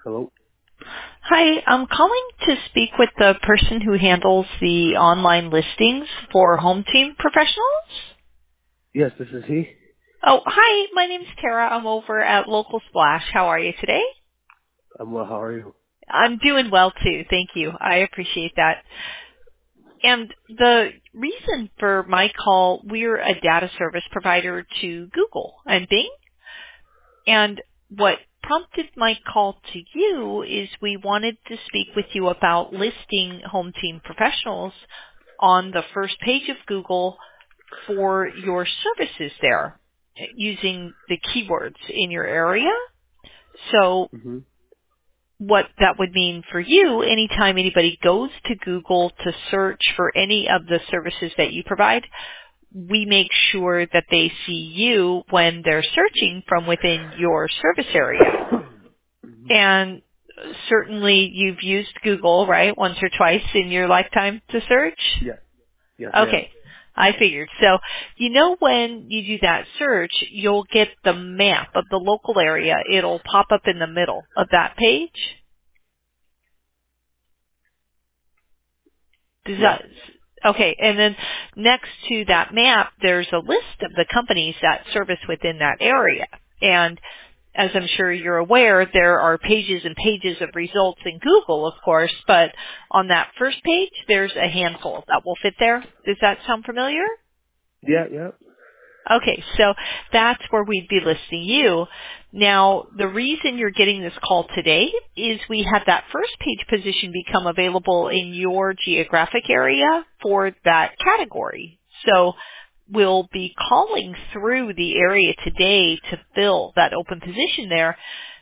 Hello? Hi, I'm calling to speak with the person who handles the online listings for home team professionals. Yes, this is he. Oh, hi, my name's Tara. I'm over at Local Splash. How are you today? I'm well, how are you? I'm doing well too. Thank you. I appreciate that. And the reason for my call, we're a data service provider to Google and Bing. And what prompted my call to you is we wanted to speak with you about listing home team professionals on the first page of Google for your services there using the keywords in your area. So hmm what that would mean for you, anytime anybody goes to Google to search for any of the services that you provide, we make sure that they see you when they're searching from within your service area. And certainly you've used Google, right, once or twice in your lifetime to search? Yeah. Yes, ma'am. Okay. I figured. So, when you do that search, you'll get the map of the local area. It'll pop up in the middle of that page. Does Yeah. that, okay. And then next to that map, there's a list of the companies that service within that area. And as I'm sure you're aware, there are pages and pages of results in Google, of course, but on that first page, there's a handful that will fit there. Does that sound familiar? Yeah, yeah. Okay, so that's where we'd be listing you. Now, the reason you're getting this call today is we had that first page position become available in your geographic area for that category. So we'll be calling through the area today to fill that open position there.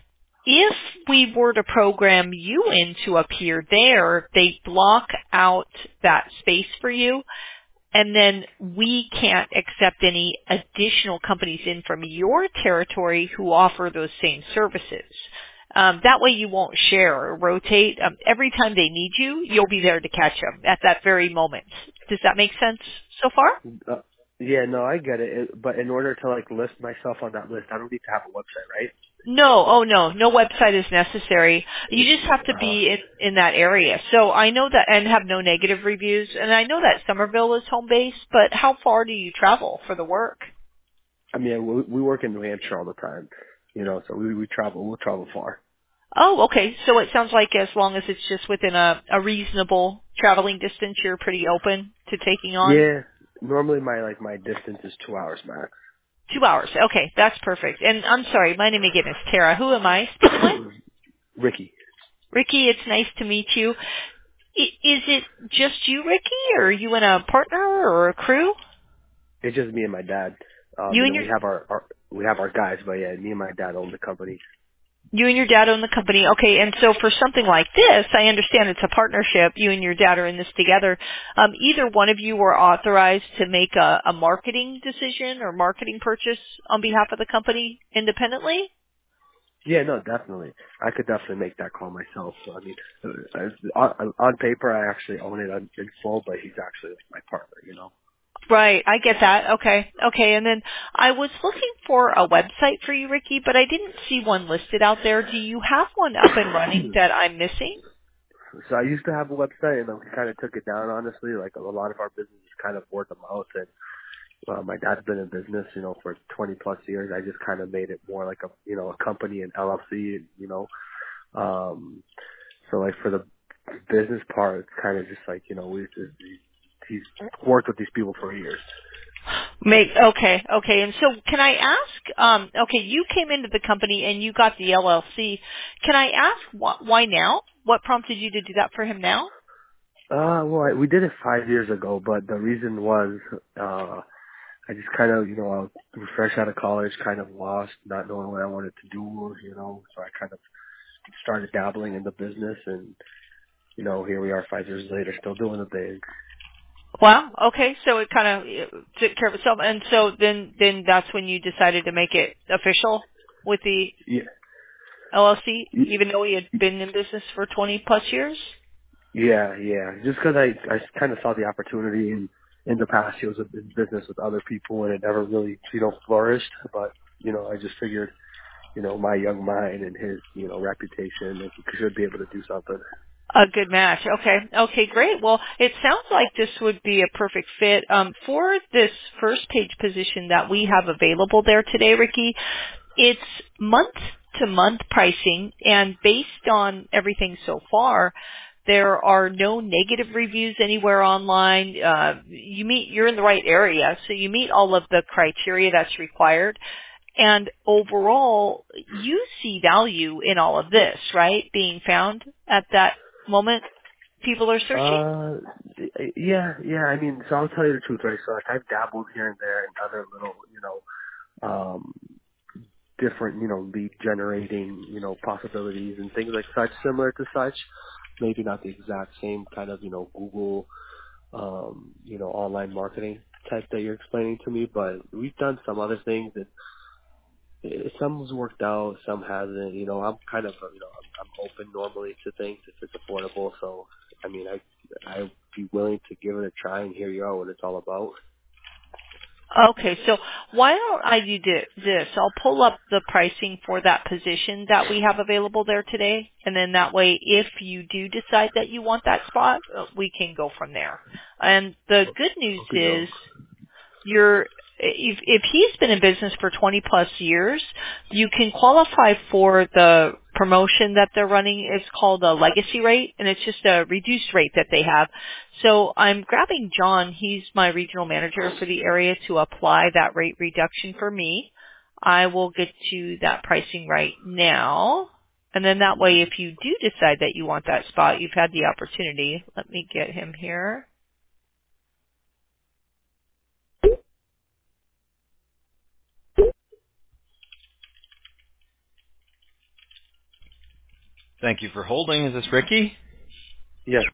If we were to program you in to appear there, they block out that space for you, and then we can't accept any additional companies in from your territory who offer those same services. That way you won't share or rotate. Every time they need you, you'll be there to catch them at that very moment. Does that make sense so far? Uh, yeah, no, I get But in order to list myself on that list, I don't need to have a website, right? No, oh no website is necessary. You just have to Uh, be in that area. So I know that, and have no negative reviews, and I know that Somerville is home base, but how far do you travel for the work? I mean, we work in New Hampshire all the time, so we travel. We'll travel far. Oh, okay. So it sounds like as long as it's just within a reasonable traveling distance, you're pretty open to taking on Yeah. Normally my distance is 2 hours max. 2 hours. Okay, that's perfect. And I'm sorry, my name again is Tara. Who am I speaking with? Ricky. Ricky, it's nice to meet you. Is it just you, Ricky, or are you and a partner or a crew? It's just me and my dad. You And and then your we have our guys, but yeah, me and my dad own the company. you and your dad own the company. Okay, and so for something like this, I understand it's a partnership. You and your dad are in this together. Either one of you were authorized to make a marketing decision or marketing purchase on behalf of the company independently? Yeah, no, definitely. I could definitely make that call myself. So I mean, on paper, I actually own it in full, but he's actually my partner. Right, I get that. Okay, okay. And then I was looking for a website for you, Ricky, but I didn't see one listed out there. Do you have one up and running that I'm missing? So I used to have a website, and then we kind of took it down. Honestly, like a lot of our business is kind of word of mouth, and my dad's been in business, for 20 plus years. I just kind of made it more like a company, an LLC, Um, so like for the business part, it's kind of just like he's worked with these people for years. Okay. And so can I ask, okay, you came into the company and you got the LLC. Can I ask why now? What prompted you to do that for him now? Well, we did it 5 years ago, but the reason was, I just kind of, I was fresh out of college, kind of lost, not knowing what I wanted to do, so I kind of started dabbling in the business, and, here we are 5 years later, still doing the thing. Wow. Okay. So it kind of took care of itself. And so then that's when you decided to make it official with the Yeah. LLC, Y- even though he had been in business for 20 plus years? Yeah. Just because I kind of saw the opportunity in the past, he was in business with other people, and it never really, flourished, but, I just figured, my young mind and his, reputation, and he should be able to do something. A good match. Okay. Okay, great. Well, it sounds like this would be a perfect fit. For this first page position that we have available there today, Ricky, it's month to month pricing, and based on everything so far, there are no negative reviews anywhere online. You're in the right area, so you meet all of the criteria that's required. And overall, you see value in all of this, right? Being found at that moment people are searching? Uh, yeah. I mean, so I'll tell you the truth, right? So like I've dabbled here and there in other little, different, lead generating, possibilities and things like such, similar to such. Maybe not the exact same kind of, Google, online marketing type that you're explaining to me, but we've done some other things that some's worked out, some hasn't. I'm kind of, I'm open normally to things if it's affordable. So, I mean, I'd be willing to give it a try and hear you out what it's all about. Okay, so why don't I do this? I'll pull up the pricing for that position that we have available there today, and then that way, if you do decide that you want that spot, we can go from there. And the good news Okay, is doke. if he's been in business for 20 plus years, you can qualify for the promotion that they're running. It's called a legacy rate, and it's just a reduced rate that they have. So I'm grabbing John. He's my regional manager for the area to apply that rate reduction for me. I will get you that pricing right now. And then that way, if you do decide that you want that spot, you've had the opportunity. Let me get him here. Thank you for holding. Is this Ricky? Yes.